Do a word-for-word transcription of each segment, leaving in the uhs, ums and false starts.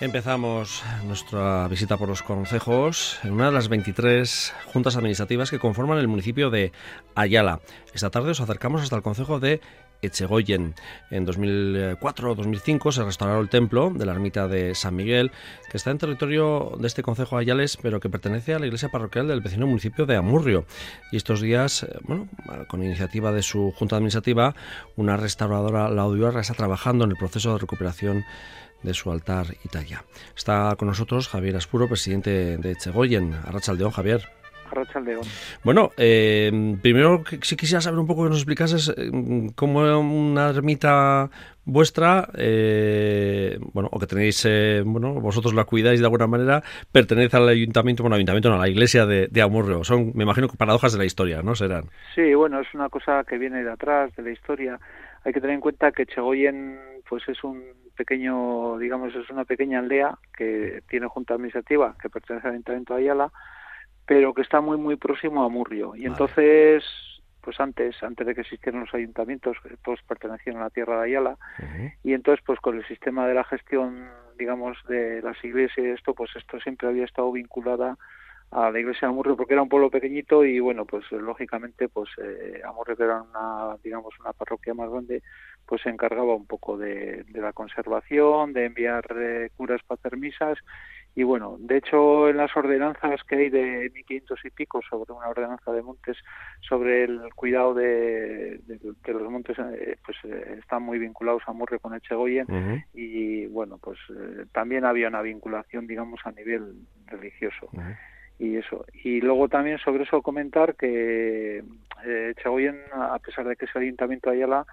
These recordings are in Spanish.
Empezamos nuestra visita por los concejos en una de las veintitrés juntas administrativas que conforman el municipio de Ayala. Esta tarde os acercamos hasta el concejo de Etxegoyen. En dos mil cuatro o dos mil cinco se restauró el templo de la ermita de San Miguel, que está en territorio de este concejo ayales, pero que pertenece a la iglesia parroquial del vecino municipio de Amurrio. Y estos días, bueno, con iniciativa de su junta administrativa, una restauradora laudioarra está trabajando en el proceso de recuperación de su altar y talla. Está con nosotros Javier Aspuro, presidente de Etxegoyen. Arratsaldeón, Javier. Arratsaldeón. Bueno, eh, primero si quisiera saber un poco que nos explicases eh, cómo una ermita vuestra, eh, bueno, o que tenéis, eh, bueno, vosotros la cuidáis de alguna manera, pertenece al ayuntamiento, bueno, ayuntamiento no, a la iglesia de, de Amurrio. Son, me imagino, que paradojas de la historia, ¿no? Serán. Sí, bueno, es una cosa que viene de atrás, de la historia. Hay que tener en cuenta que Etxegoyen, pues es un pequeño, digamos, es una pequeña aldea que tiene junta administrativa, que pertenece al ayuntamiento de Ayala, pero que está muy, muy próximo a Amurrio. Y vale. Entonces, pues antes, antes de que existieran los ayuntamientos, todos pertenecían a la tierra de Ayala, uh-huh. Y entonces, pues con el sistema de la gestión, digamos, de las iglesias y esto, pues esto siempre había estado vinculada a la iglesia de Amurrio, porque era un pueblo pequeñito y, bueno, pues lógicamente, pues eh, Amurrio, que era una, digamos, una parroquia más grande, pues se encargaba un poco de, de la conservación, de enviar eh, curas para hacer misas. Y bueno, de hecho, en las ordenanzas que hay de mil quinientos y pico, sobre una ordenanza de montes, sobre el cuidado de, de, de los montes, eh, pues eh, están muy vinculados a Amurrio con Etxegoyen. Uh-huh. Y bueno, pues eh, también había una vinculación, digamos, a nivel religioso. Uh-huh. Y eso. Y luego también sobre eso comentar que eh, Etxegoyen, a pesar de que es el ayuntamiento de Ayala,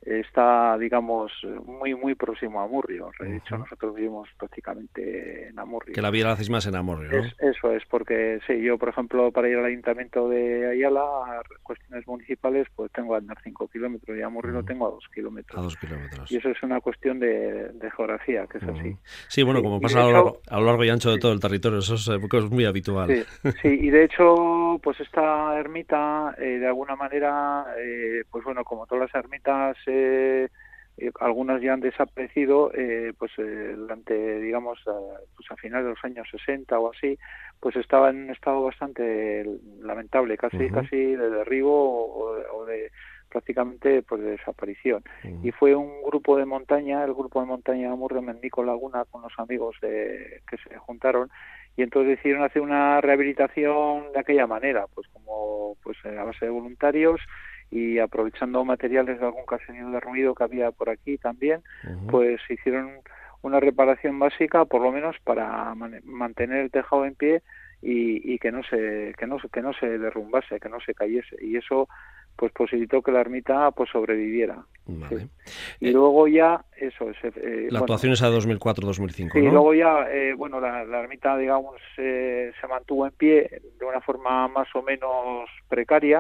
está, digamos, muy muy próximo a Amurrio. De hecho, uh-huh. Nosotros vivimos prácticamente en Amurrio. Que la vida la hacéis más en Amurrio, ¿no? Es, eso es, porque sí, yo, por ejemplo, para ir al ayuntamiento de Ayala, a cuestiones municipales, pues tengo que andar cinco kilómetros y Amurrio uh-huh. Lo tengo a dos kilómetros. A dos kilómetros. Y eso es una cuestión de, de geografía, que es uh-huh. así. Sí, bueno, sí, como pasa a lo, largo, a lo largo y ancho de sí. todo el territorio, eso es, es muy habitual. Sí, sí, y de hecho, pues esta ermita, eh, de alguna manera, eh, pues bueno, como todas las ermitas, Eh, eh, algunas ya han desaparecido, eh, pues eh, durante, digamos, a, pues a finales de los años sesenta o así, pues estaba en un estado bastante lamentable, casi uh-huh. casi de derribo o, o de prácticamente pues de desaparición. Uh-huh. Y fue un grupo de montaña, el grupo de montaña de Amurrio, Mendico Laguna, con los amigos de, que se juntaron, y entonces decidieron hacer una rehabilitación de aquella manera, pues como pues a base de voluntarios, y aprovechando materiales de algún caserío de ruido que había por aquí también, uh-huh. Pues hicieron una reparación básica, por lo menos para man- mantener el tejado en pie y, y que no se que no que no se derrumbase, que no se cayese, y eso pues posibilitó que la ermita pues sobreviviera. Vale. Sí. Y eh, luego ya eso es eh, la actuación bueno, es a dos mil cuatro dos mil cinco, sí, ¿no? Y luego ya eh, bueno la, la ermita, digamos, eh, se mantuvo en pie de una forma más o menos precaria,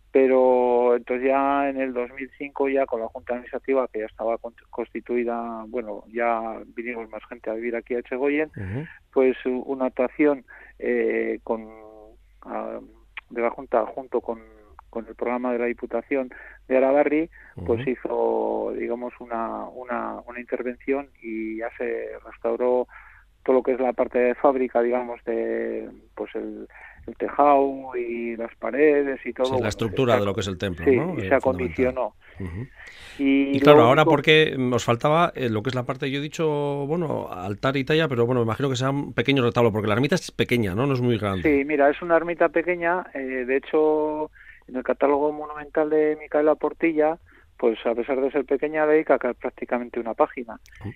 pero entonces ya en el dos mil cinco, ya con la Junta Administrativa, que ya estaba constituida, bueno, ya vinimos más gente a vivir aquí a Etxegoyen, uh-huh. Pues una actuación eh, con uh, de la Junta junto con, con el programa de la Diputación de Arabarri, uh-huh. Pues hizo, digamos, una, una, una intervención y ya se restauró todo lo que es la parte de fábrica, digamos, de pues el el tejado y las paredes y todo. Sí, la bueno, estructura está, de lo que es el templo, sí, ¿no? Y se acondicionó. Uh-huh. Y, y claro, luego, ahora porque os faltaba eh, lo que es la parte, yo he dicho, bueno, altar y talla, pero bueno, me imagino que sea un pequeño retablo, porque la ermita es pequeña, ¿no? No es muy grande. Sí, mira, es una ermita pequeña, eh, de hecho, en el catálogo monumental de Micaela Portilla, pues a pesar de ser pequeña, dedica prácticamente una página. Uh-huh.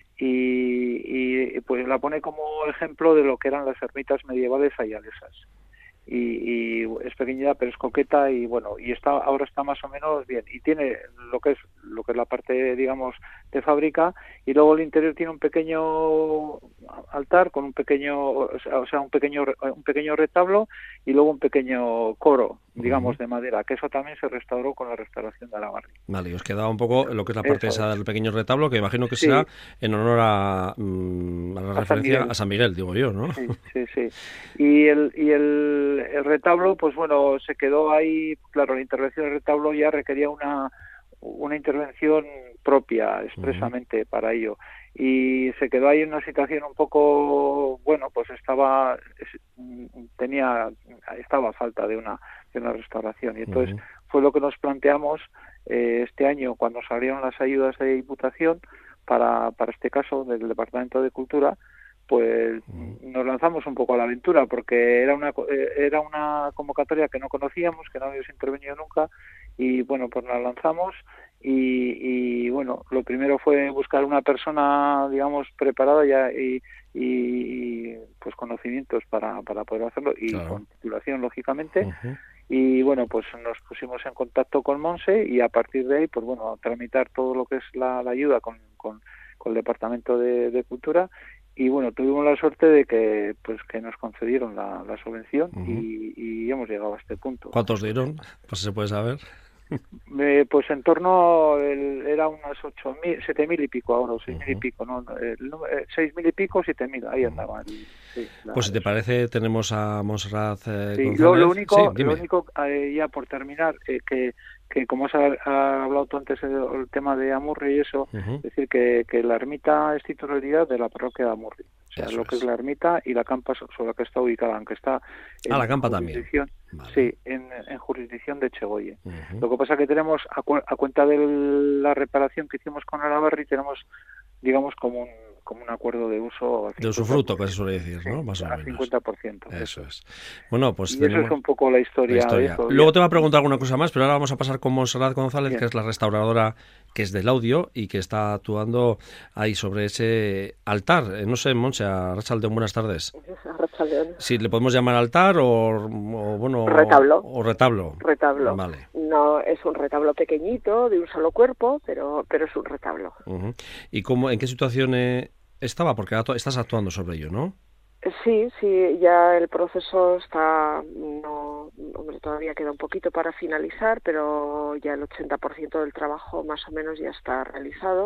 Y, y pues la pone como ejemplo de lo que eran las ermitas medievales ayalesas. Y, y es pequeña pero es coqueta y bueno y está ahora está más o menos bien y tiene lo que es lo que es la parte, digamos, de fábrica, y luego el interior tiene un pequeño altar con un pequeño o sea un pequeño un pequeño retablo y luego un pequeño coro, digamos, uh-huh. de madera, que eso también se restauró con la restauración de Arabarri. Vale, y os quedaba un poco lo que es la parte esa del pequeño retablo, que imagino que sí. será en honor a, mm, a la a referencia San a San Miguel, digo yo, ¿no? Sí, sí, sí. Y el y el, el retablo, pues bueno, se quedó ahí, claro, la intervención del retablo ya requería una una intervención propia expresamente uh-huh. para ello. Y se quedó ahí en una situación un poco, bueno, pues estaba, tenía, estaba a falta de una, de una restauración. Y entonces uh-huh. fue lo que nos planteamos eh, este año cuando salieron las ayudas de Diputación para, para este caso del Departamento de Cultura. Pues nos lanzamos un poco a la aventura porque era una era una convocatoria que no conocíamos, que no habíamos intervenido nunca y bueno, pues nos lanzamos y, y bueno, lo primero fue buscar una persona, digamos, preparada ya y, y pues conocimientos para, para poder hacerlo y claro. con titulación, lógicamente. Uh-huh. Y bueno, pues nos pusimos en contacto con Monse y a partir de ahí, pues bueno, tramitar todo lo que es la, la ayuda con, con, con el Departamento de, de Cultura. Y bueno, tuvimos la suerte de que pues que nos concedieron la, la subvención uh-huh. y, y hemos llegado a este punto. ¿Cuántos dieron? Pues se puede saber. Eh, pues en torno, el, era unas ocho mil, siete mil y pico ahora, seis mil uh-huh. y pico, ¿no? El, eh, seis mil y pico, siete mil, ahí andaban. Uh-huh. Sí, la, pues si te parece, tenemos a Montserrat eh, sí, González. Lo, lo único, sí, lo único eh, ya por terminar, eh, que que como has ha hablado tú antes el, el tema de Amurri y eso, uh-huh. es decir, que, que la ermita es titularidad de la parroquia de Amurri. O sea, eso lo que es. es la ermita y la campa sobre la que está ubicada, aunque está en ah, la campa también. Vale. Sí, en, en jurisdicción de Echegoyen. Uh-huh. Lo que pasa es que tenemos, a, cu a cuenta de la reparación que hicimos con Alabarri, tenemos, digamos, como un como un acuerdo de uso de usufruto, que se suele decir, ¿no? Sí, más o a menos. cincuenta por ciento. Eso, eso es. Bueno, pues y tenemos eso es un poco la historia. La historia. De eso. Luego te voy a preguntar alguna cosa más, pero ahora vamos a pasar con Montserrat González, Bien. que es la restauradora que es del audio y que está actuando ahí sobre ese altar. No sé, Montse, Arratsaldeon, buenas tardes. Arratsaldeon. Si le podemos llamar altar o, o bueno... Retablo. O retablo. Retablo. Vale. No, es un retablo pequeñito, de un solo cuerpo, pero, pero es un retablo. Uh-huh. ¿Y cómo, en qué situación eh, estaba? Porque estás actuando sobre ello, ¿no? Sí, sí, ya el proceso está, no, hombre, todavía queda un poquito para finalizar, pero ya el ochenta por ciento del trabajo más o menos ya está realizado.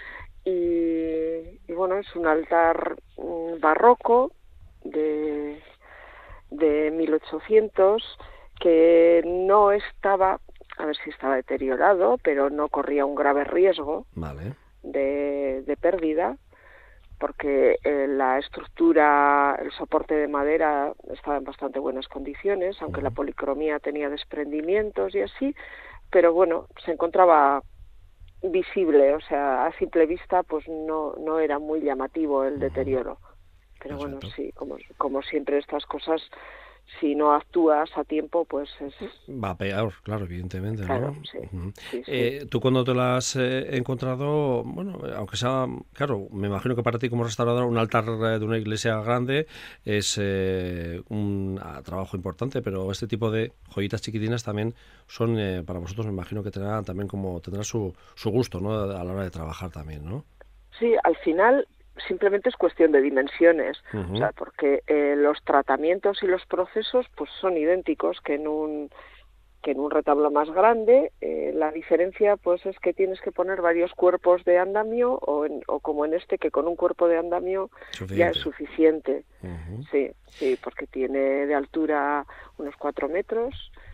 Y, y bueno, es un altar um, barroco de, de mil ochocientos que no estaba, a ver si estaba deteriorado, pero no corría un grave riesgo vale. de, de pérdida, porque eh, la estructura, el soporte de madera estaba en bastante buenas condiciones, aunque uh-huh. la policromía tenía desprendimientos y así, pero bueno, se encontraba visible, o sea, a simple vista pues no no era muy llamativo el uh-huh. deterioro. Pero Exacto. bueno, sí, como, como siempre estas cosas, si no actúas a tiempo, pues es... Va peor, claro, evidentemente, claro, ¿no? Sí, uh-huh. sí, sí. Eh, tú cuando te la has eh, encontrado, bueno, aunque sea, claro, me imagino que para ti como restaurador un altar de una iglesia grande es eh, un ah, trabajo importante, pero este tipo de joyitas chiquitinas también son, eh, para vosotros me imagino que tendrán también como, tendrá su, su gusto, ¿no? A la hora de trabajar también, ¿no? Sí, al final... simplemente es cuestión de dimensiones, uh-huh. o sea, porque eh, los tratamientos y los procesos pues son idénticos que en un que en un retablo más grande. Eh, la diferencia pues es que tienes que poner varios cuerpos de andamio o, en, o como en este que con un cuerpo de andamio suficiente. Ya es suficiente. Uh-huh. Sí, sí, porque tiene de altura unos cuatro metros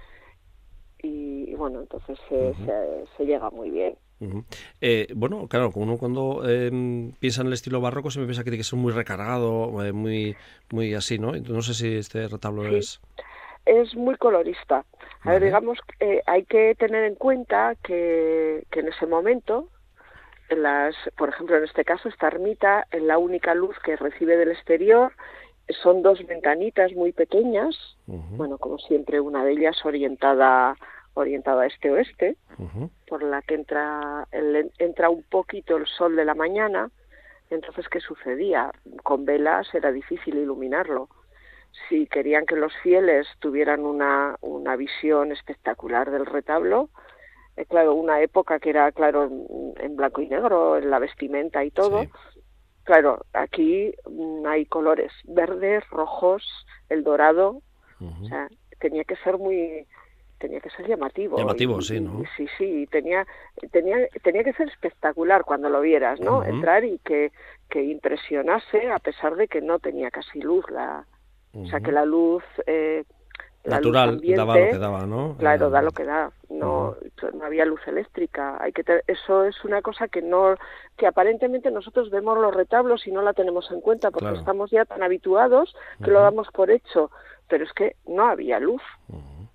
y, y bueno, entonces uh-huh. se, se llega muy bien. Uh-huh. Eh, bueno, claro, uno cuando eh, piensa en el estilo barroco se me piensa que tiene que ser muy recargado, eh, muy muy así, ¿no? No sé si este retablo sí, es... es muy colorista. A vale. ver, digamos, eh, hay que tener en cuenta que, que en ese momento, en las, por ejemplo, en este caso, esta ermita, en la única luz que recibe del exterior son dos ventanitas muy pequeñas, uh-huh. bueno, como siempre, una de ellas orientada orientada este-oeste, uh-huh. por la que entra el, entra un poquito el sol de la mañana. Entonces, ¿qué sucedía? Con velas era difícil iluminarlo. Si querían que los fieles tuvieran una, una visión espectacular del retablo, eh, claro, una época que era, claro, en, en blanco y negro, en la vestimenta y todo, sí. Claro, aquí mm, hay colores verdes, rojos, el dorado, uh-huh. o sea, tenía que ser muy... tenía que ser llamativo. Llamativo, y, sí, ¿no? Y, sí, sí, tenía, tenía, tenía que ser espectacular cuando lo vieras, ¿no? Uh-huh. Entrar y que, que impresionase a pesar de que no tenía casi luz. La, uh-huh. O sea, que la luz eh, la natural, luz ambiente, daba lo que daba, ¿no? Claro, eh, da lo que da. No, uh-huh. no había luz eléctrica. Hay que te, eso es una cosa que no, que aparentemente nosotros vemos los retablos y no la tenemos en cuenta porque claro. estamos ya tan habituados que uh-huh. lo damos por hecho. Pero es que no había luz. Uh-huh.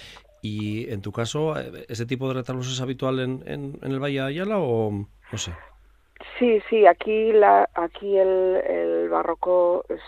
Y en tu caso, ¿ese tipo de retablos es habitual en, en, en el Valle de Ayala o no sé? Sí, sí. Aquí la, aquí el, el barroco es,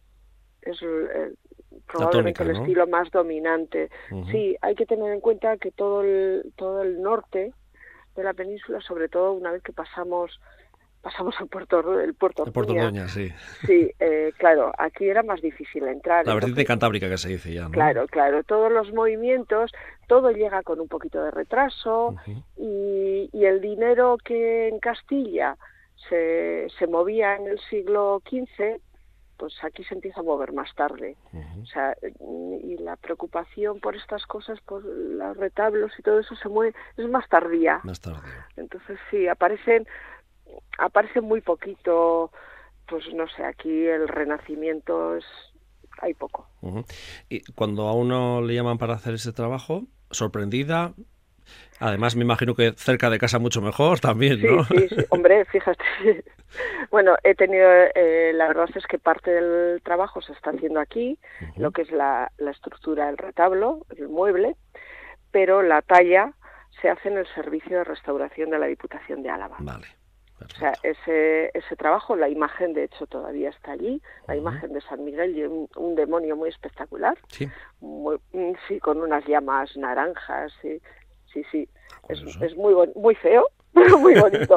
es el, probablemente tónica, el ¿no? estilo más dominante. Uh-huh. Sí, hay que tener en cuenta que todo el todo el norte de la península, sobre todo una vez que pasamos pasamos al puerto el puerto el Puerto Doña, sí. Sí, eh, claro, aquí era más difícil entrar. La vertiente cantábrica que se dice ya, ¿no? Claro, claro, todos los movimientos, todo llega con un poquito de retraso uh-huh. y, y el dinero que en Castilla se, se movía en el siglo quince, pues aquí se empieza a mover más tarde. Uh-huh. O sea, y la preocupación por estas cosas, por los retablos y todo eso se mueve, es más tardía. Más tardía. Entonces sí, aparecen, aparecen muy poquito, pues no sé, aquí el Renacimiento es, hay poco. Uh-huh. Y cuando a uno le llaman para hacer ese trabajo, sorprendida. Además, me imagino que cerca de casa mucho mejor también, ¿no? Sí, sí, sí. Hombre, fíjate. Bueno, he tenido, eh, la verdad es que parte del trabajo se está haciendo aquí, uh-huh. lo que es la, la estructura del retablo, el mueble, pero la talla se hace en el servicio de restauración de la Diputación de Álava. Vale. Perfecto. O sea, ese, ese trabajo, la imagen de hecho todavía está allí, la uh-huh. imagen de San Miguel y un, un demonio muy espectacular, sí, muy, sí, con unas llamas naranjas, sí. Sí, sí, es, es muy bon- muy feo, pero muy bonito.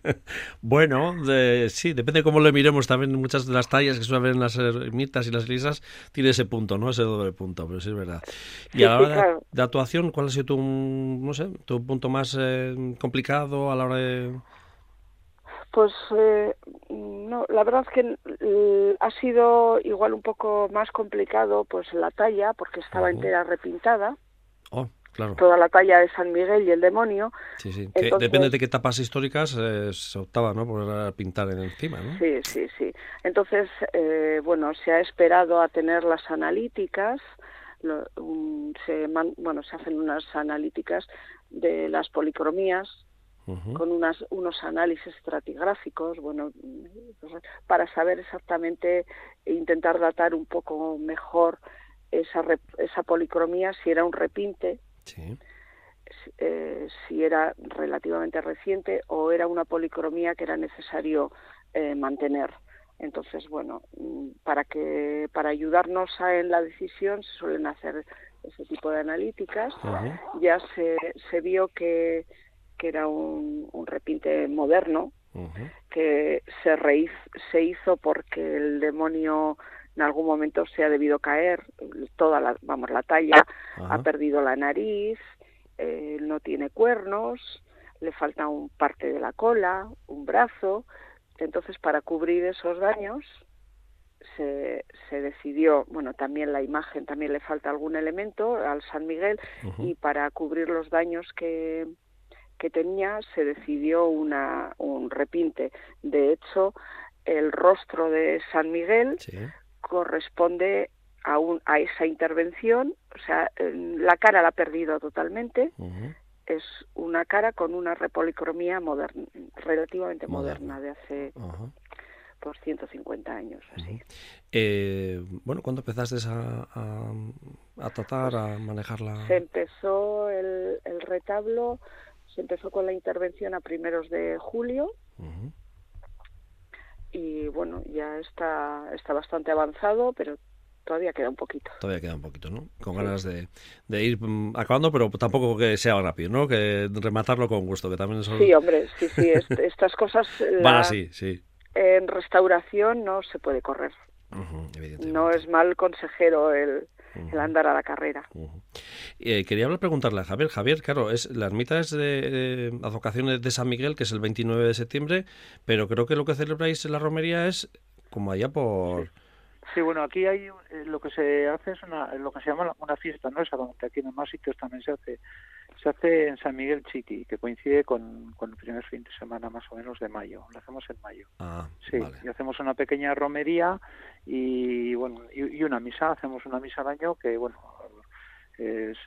Bueno, de, sí, depende de cómo le miremos. También muchas de las tallas que suelen ver en las ermitas y las iglesias tiene ese punto, ¿no? Ese doble punto, pero sí es verdad. Y sí, a la hora sí, claro. de, de actuación, ¿cuál ha sido tu, no sé, tu punto más eh, complicado a la hora de...? Pues eh, no, la verdad es que eh, ha sido igual un poco más complicado pues la talla, porque estaba uh-huh. entera repintada. Oh. Claro. Toda la talla de San Miguel y el demonio. Sí, sí. Entonces, que depende de qué etapas históricas eh, se optaba, ¿no? Por pintar en encima, ¿no? Sí, sí, sí. Entonces, eh, bueno, se ha esperado a tener las analíticas. Lo, um, se man, bueno, se hacen unas analíticas de las policromías uh-huh. con unas unos análisis estratigráficos, bueno, para saber exactamente e intentar datar un poco mejor esa esa policromía, si era un repinte. Sí. Eh, si era relativamente reciente o era una policromía que era necesario eh, mantener. Entonces, bueno, para que para ayudarnos a, en la decisión se suelen hacer ese tipo de analíticas. Uh-huh. Ya se, se vio que, que era un, un repinte moderno, uh-huh. que se, reiz, se hizo porque el demonio en algún momento se ha debido caer, toda la, vamos, la talla, uh-huh. ha perdido la nariz, eh, no tiene cuernos, le falta un parte de la cola, un brazo. Entonces, para cubrir esos daños, se, se decidió, bueno, también la imagen, también le falta algún elemento al San Miguel, uh-huh. y para cubrir los daños que, que tenía, se decidió una, un repinte. De hecho, el rostro de San Miguel... Sí. corresponde a, un, a esa intervención, o sea, la cara la ha perdido totalmente, uh-huh. es una cara con una repolicromía moderna, relativamente moderna, moderna de hace uh-huh. por ciento cincuenta años, así. Uh-huh. Eh, bueno, ¿cuándo empezaste a, a, a tratar, pues, a manejarla? Se empezó el, el retablo, se empezó con la intervención a primeros de julio, uh-huh. y bueno, ya está está bastante avanzado, pero todavía queda un poquito. Todavía queda un poquito, ¿no? Con sí. ganas de, de ir acabando, pero tampoco que sea rápido, ¿no? Que rematarlo con gusto, que también son... Sí, hombre, sí, sí, est- estas cosas... La, Van así, sí. En restauración no se puede correr. Uh-huh, no es mal consejero el, uh-huh. el andar a la carrera. Uh-huh. Eh, quería preguntarle a Javier. Javier, claro, es la ermita es de eh, advocación de San Miguel, que es el veintinueve de septiembre, pero creo que lo que celebráis en la romería es como allá por... Sí. Sí, bueno, aquí hay eh, lo que se hace es una, lo que se llama una fiesta, ¿no? Exactamente, aquí en más sitios también se hace. Se hace en San Miguel Chiti, que coincide con, con el primer fin de semana más o menos de mayo. Lo hacemos en mayo. Ah, sí, vale. Y hacemos una pequeña romería y bueno y, y una misa. Hacemos una misa al año que bueno es,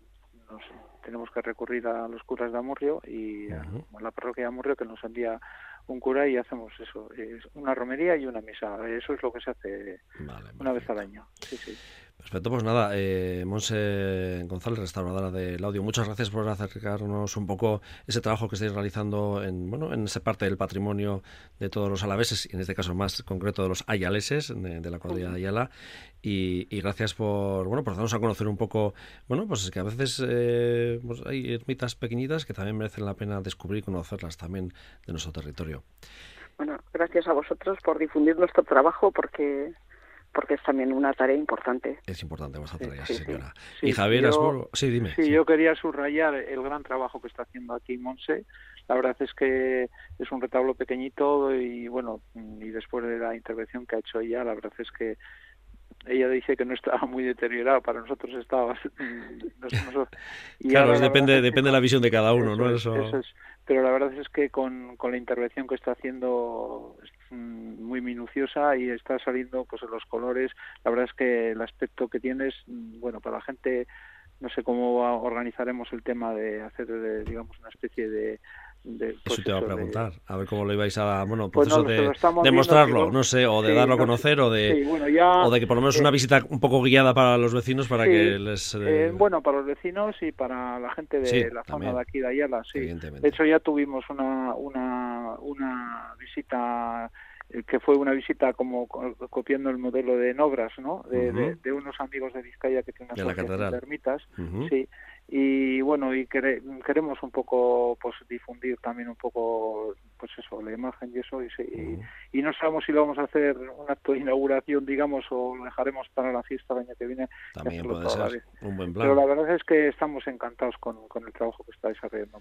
nos tenemos que recurrir a los curas de Amurrio y uh-huh. a la parroquia de Amurrio, que nos envía un cura y hacemos eso, es una romería y una misa. Eso es lo que se hace vale, una vez al año. Sí, sí. Perfecto, pues nada, eh, Monse González, restauradora del audio, muchas gracias por acercarnos un poco ese trabajo que estáis realizando en bueno en esa parte del patrimonio de todos los alaveses, y en este caso más concreto de los ayaleses, de, de la cuadrilla de Ayala, y, y gracias por bueno por darnos a conocer un poco, bueno, pues es que a veces eh, pues hay ermitas pequeñitas que también merecen la pena descubrir y conocerlas también de nuestro territorio. Bueno, gracias a vosotros por difundir nuestro trabajo, porque... porque es también una tarea importante. Es importante vuestra tarea, sí, sí, señora. Sí, y Javier yo, Asboro, sí, dime. Sí, sí, yo quería subrayar el gran trabajo que está haciendo aquí Monse. La verdad es que es un retablo pequeñito y bueno, y después de la intervención que ha hecho ella, la verdad es que ella dice que no estaba muy deteriorado, para nosotros estaba... nosotros, y claro, depende, es depende de la visión de cada uno, eso ¿no? Es, eso... eso es. Pero la verdad es que con, con la intervención que está haciendo es muy minuciosa y está saliendo pues los colores. La verdad es que el aspecto que tienes, bueno, para la gente, no sé cómo organizaremos el tema de hacer, de, digamos, una especie de... De, pues eso te iba a preguntar, de... a ver cómo lo ibais a, bueno, pues proceso no, de, de mostrarlo, no sé, o de sí, darlo a conocer, no, o de sí, bueno, ya, o de que por lo menos eh, una visita un poco guiada para los vecinos para sí, que les... Eh... Eh, bueno, para los vecinos y para la gente de sí, la también, zona de aquí de Ayala, sí. De hecho ya tuvimos una, una, una visita que fue una visita como copiando el modelo de Nobras, ¿no? De, uh-huh. de, de unos amigos de Vizcaya que tienen una asociación de ermitas, uh-huh. sí. Y bueno, y quere, queremos un poco pues difundir también un poco pues eso, la imagen y eso, y, sí, uh-huh. y, y no sabemos si lo vamos a hacer un acto de inauguración, digamos, o lo dejaremos para la fiesta del año que viene. También puede ser un buen plan. Pero la verdad es que estamos encantados con, con el trabajo que está desarrollando,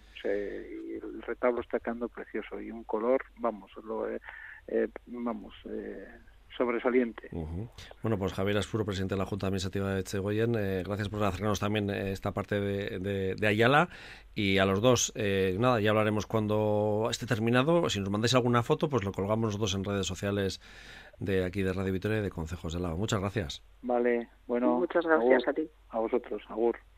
y el retablo está quedando precioso y un color, vamos, lo eh, eh, vamos, eh, sobresaliente. Uh-huh. Bueno, pues Javier Asboro, presidente de la Junta Administrativa de Etxegoyen, eh, gracias por acercarnos también eh, esta parte de, de, de Ayala, y a los dos, eh, nada, ya hablaremos cuando esté terminado. Si nos mandáis alguna foto, pues lo colgamos nosotros en redes sociales de aquí de Radio Vitoria y de Concejos de Álava. Muchas gracias. Vale, bueno. Muchas gracias agur, a ti. A vosotros, agur.